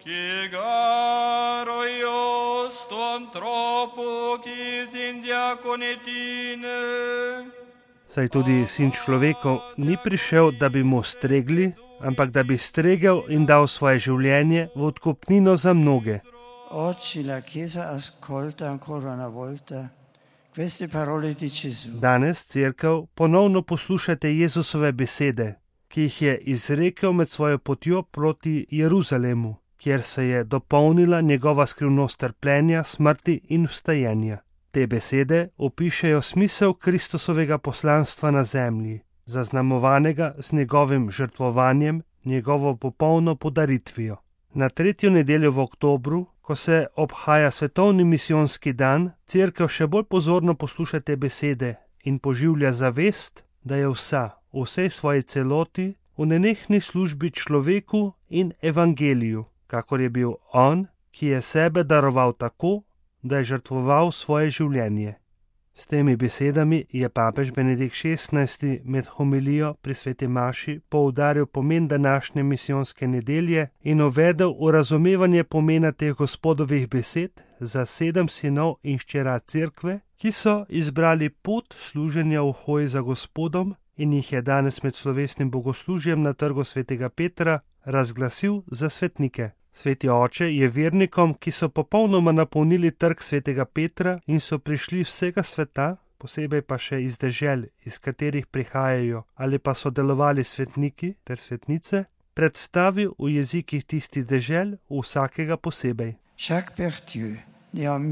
Qui garo ios ton tropo kiltin diakonetine. Saj tudi sin človekov ni prišel, da bi mu stregli, ampak da bi stregel in dal svoje življenje v odkupnino za mnoge. Oggi la Chiesa ascolta ancora una volta queste parole di Gesù. Danes, cerkev, ponovno poslušate Jezusove besede, ki jih je izrekel med svojo potjo proti Jeruzalemu, kjer se je dopolnila njegova skrivnost trpljenja, smrti in vstajenja. Te besede opišejo smisel Kristusovega poslanstva na zemlji, zaznamovanega z njegovim žrtvovanjem, njegovo popolno podaritvijo. Na 3. nedeljo v oktobru, ko se obhaja svetovni misijonski dan, cerkev še bolj pozorno posluša te besede in poživlja zavest, da je vsa, v vsej svoji celoti, v nenehni službi človeku in evangeliju, kakor je bil on, ki je sebe daroval tako, da je žrtvoval svoje življenje. S temi besedami je papež Benedikt XVI med homilijo pri sveti maši poudaril pomen današnje misijonske nedelje in uvedel v razumevanje pomena teh gospodovih besed za 7 sinov in hčera cerkve, ki so izbrali pot služenja v hoji za Gospodom in jih je danes med slovesnim bogoslužjem na trgu svetega Petra razglasil za svetnike. Sveti oče je vernikom, ki so popolnoma napolnili trg svetega Petra in so prišli vsega sveta, posebej pa še iz dežel, iz katerih prihajajo ali pa so delovali svetniki ter svetnice, predstavil v jezikih tistih dežel vsakega posebej. Jacques Berthieu, né en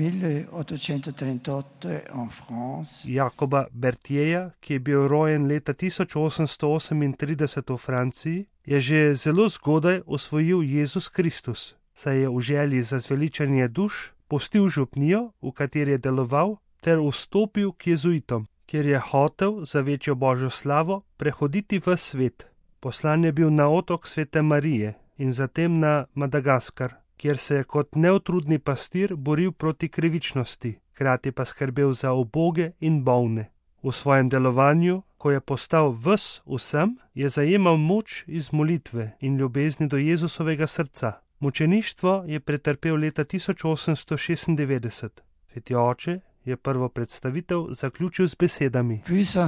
1838 en France, Jakoba Bertieja, ki je bil rojen leta 1838 v Franciji, je že zelo zgodaj osvojil Jezus Kristus, saj je v želji za zveličanje duš pustil župnijo, v kateri je deloval, ter vstopil k jezuitom, kjer je hotel za večjo božjo slavo prehoditi v svet. Poslan je bil na otok Svete Marije in zatem na Madagaskar, kjer se je kot neutrudni pastir boril proti krivičnosti, hkrati pa skrbel za uboge in bolne. V svojem delovanju, ko je postal ves vsem, je zajemal moč iz molitve in ljubezni do Jezusovega srca. Mučeništvo je pretrpel leta 1896. Sveti oče je prvo predstavitev zaključil z besedami,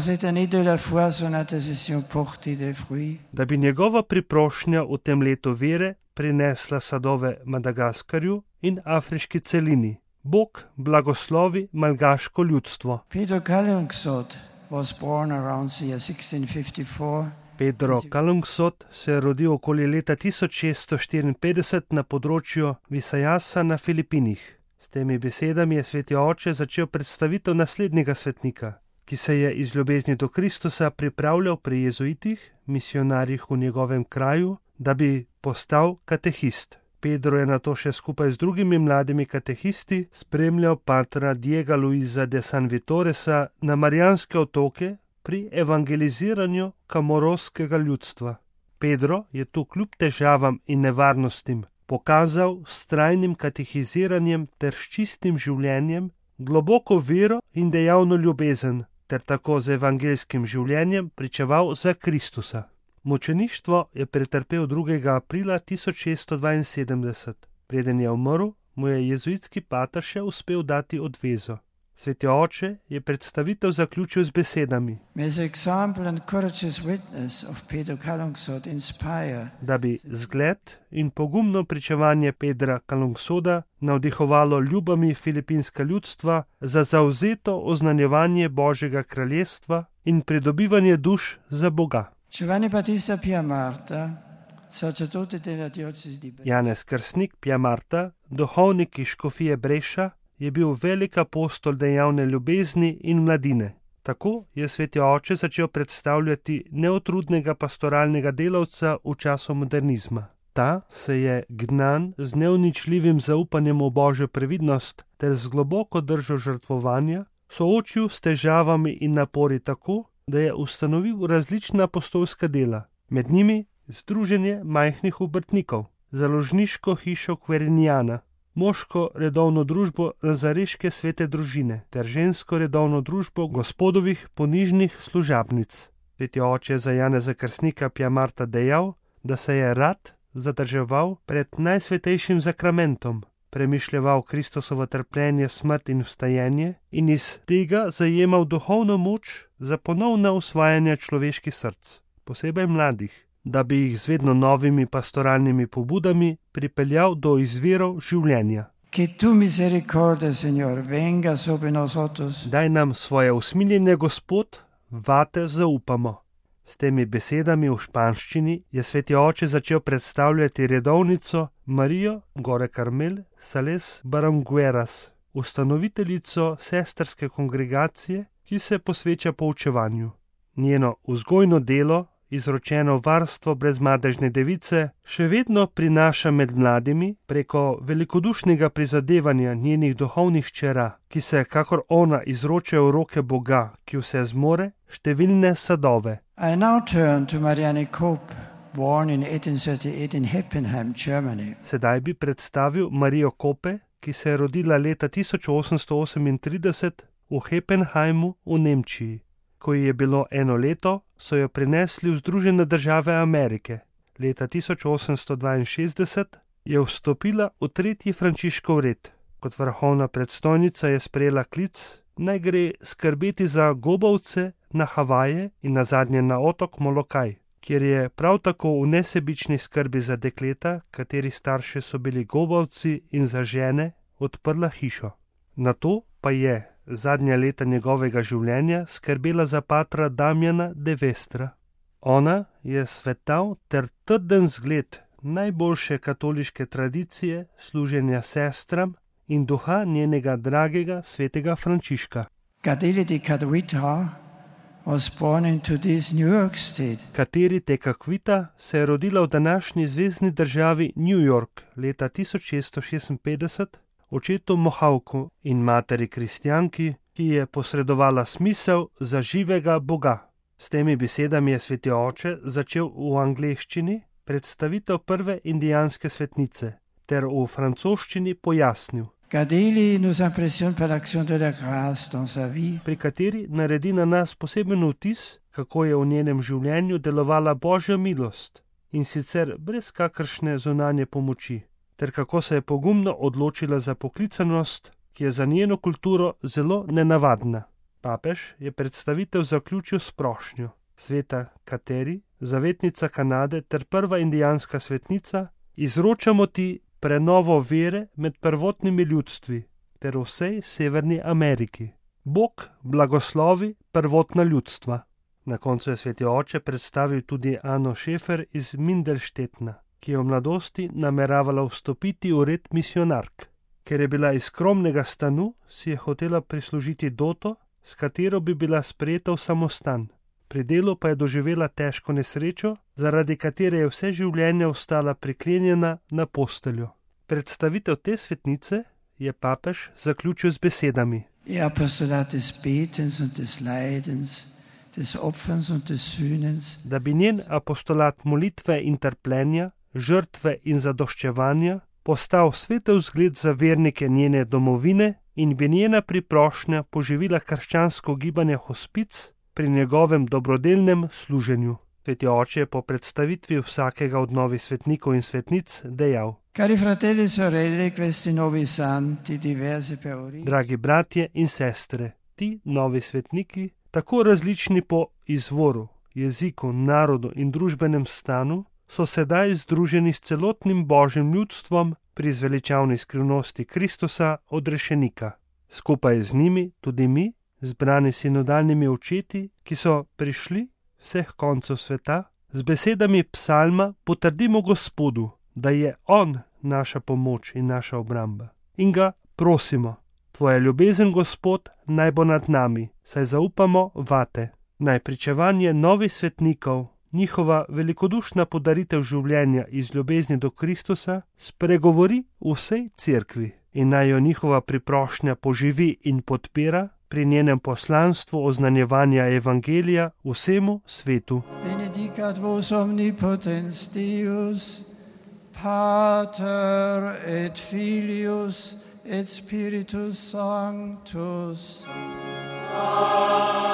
da bi njegova priprošnja v tem letu vere prinesla sadove Madagaskarju in afriški celini. Bog blagoslovi malgaško ljudstvo. Pedro Calungsod se je rodil okoli leta 1654 na področju Visayasa na Filipinih. S temi besedami je sveti oče začel predstavitev naslednjega svetnika, ki se je iz ljubezni do Kristusa pripravljal pri jezuitih, misionarjih v njegovem kraju, da bi postal katehist. Pedro je nato še skupaj z drugimi mladimi katehisti spremljal patra Diega Luisa de San Vitoresa na Marijanske otoke pri evangeliziranju kamoroskega ljudstva. Pedro je tu kljub težavam in nevarnostim pokazal s trajnim katehiziranjem ter s čistim življenjem globoko vero in dejavno ljubezen, ter tako z evangelskim življenjem pričeval za Kristusa. Mučeništvo je pretrpel 2. aprila 1672. Preden je umrl, mu je jezuitski pater še uspel dati odvezo. Sveti oče je predstavitev zaključil z besedami, da bi zgled in pogumno pričevanje Pedra Calungsoda navdihovalo ljubami filipinska ljudstva za zavzeto oznanjevanje Božjega kraljestva in pridobivanje duš za Boga. Janez Krstnik Piamarta, duhovnik iz škofije Breša, je bil velik apostol dejavne ljubezni in mladine. Tako je sveti oče začel predstavljati neutrudnega pastoralnega delavca v času modernizma. Ta se je gnan z neuničljivim zaupanjem v Božjo previdnost ter z globoko držo žrtvovanja soočil s težavami in napori tako, da je ustanovil različna apostolska dela, med njimi Združenje majhnih obrtnikov, založniško hišo Queriniana, moško redovno družbo Nazareške svete družine ter žensko redovno družbo Gospodovih ponižnih služabnic. Sveti oče za Janeza Krstnika Piamarta dejal, da se je rad zadrževal pred najsvetejšim zakramentom, premišljeval Kristusovo trpljenje, smrt in vstajenje in iz tega zajemal duhovno moč za ponovno osvajanje človeških src, posebej mladih, da bi jih z vedno novimi pastoralnimi pobudami pripeljal do izvirov življenja. Che tu misericorde, Signor, venga sobre nosotros. Daj nam svoje usmiljenje, Gospod, vate zaupamo. S temi besedami v španščini je sveti oče začel predstavljati redovnico Marijo Gore Karmel Sales Barangueras, ustanoviteljico sestrske kongregacije, ki se posveča poučevanju. Njeno vzgojno delo, izročeno varstvo brezmadežne device, še vedno prinaša med mladimi preko velikodušnega prizadevanja njenih duhovnih hčera, ki se, kakor ona, izročajo v roke Boga, ki vse zmore, številne sadove. I now turn to Marianne Koppe, born in 1838 in Heppenheim, Germany. Sedaj bi predstavil Marijo Koppe, ki se je rodila leta 1838 v Heppenheimu v Nemčiji. Ko ji je bilo 1 leto, so jo prinesli v Združene države Amerike. Leta 1862 je vstopila v 3. Frančiškov red. Kot vrhovna predstojnica je sprejela klic, naj gre skrbeti za gobavce na Havaje in nazadnje na otok Molokaj, kjer je prav tako v nesebični skrbi za dekleta, katerih starši so bili gobavci, in za žene, odprla hišo. Nato pa je zadnja leta njegovega življenja skrbela za patra Damjana de Vestra. Ona je svetal ter trden zgled najboljše katoliške tradicije služenja sestram in duha njenega dragega svetega Frančiška. Gadeli de Caduita was born into this New York state. Kateri Tekakwita se je rodila v današnji zvezni državi New York leta 1656, očetu Mohawku in materi kristjanki, ki je posredovala smisel za živega Boga. S temi besedami je sveti oče začel v angleščini predstavitev prve indijanske svetnice ter v francoščini pojasnil, Gadeli nous impressionne par l'action de la grâce dans sa vie. pri kateri naredi na nas poseben vtis, kako je v njenem življenju delovala Božja milost in sicer brez kakršne zunanje pomoči, ter kako se je pogumno odločila za poklicanost, ki je za njeno kulturo zelo nenavadna. Papež je predstavitev zaključil s prošnjo: Sveta Kateri, zavetnica Kanade ter prva indijanska svetnica, izročamo ti prenovo vere med prvotnimi ljudstvi ter v vsej Severni Ameriki. Bog blagoslovi prvotna ljudstva. Na koncu je sveti oče predstavil tudi Ano Šefer iz Mindelštetna, ki je v mladosti nameravala vstopiti v red misionark. Ker je bila iz skromnega stanu, si je hotela prislužiti doto, s katero bi bila sprejeta v samostan. Pri delu pa je doživela težko nesrečo, zaradi katere je vse življenje ostala priklenjena na posteljo. Predstavitev te svetnice je papež zaključil z besedami: Ihr Apostolat des Betens und des Leidens, des Opferns und des Sühnens, da bi njen apostolat molitve in trpljenja, žrtve in zadoščevanja postal svetel zgled za vernike njene domovine in bi njena priprošnja poživila krščansko gibanje Hospic pri njegovem dobrodelnem služenju. Sveti oče je po predstavitvi vsakega od novih svetnikov in svetnic dejal: Cari fratelli e sorelle, questi nuovi santi, diversi per origine, Dragi bratje in sestre, ti novi svetniki, tako različni po izvoru, jeziku, narodu in družbenem stanu, so sedaj združeni s celotnim božjim ljudstvom pri zveličavni skrivnosti Kristusa odrešenika. Skupaj z njimi tudi mi, zbrani sinodalnimi očeti, ki so prišli vseh koncev sveta, z besedami psalma potrdimo Gospodu, da je On naša pomoč in naša obramba. In ga prosimo: Tvoja ljubezen, Gospod, naj bo nad nami, saj zaupamo vate. Naj pričevanje novih svetnikov, njihova velikodušna podaritev življenja iz ljubezni do Kristusa spregovori v vsej cerkvi in naj jo njihova priprošnja poživi in podpira pri njenem poslanstvu oznanjevanja evangelija vsemu svetu. benedicat vos omnipotens Deus, Pater et Filius et Spiritus Sanctus. Amen.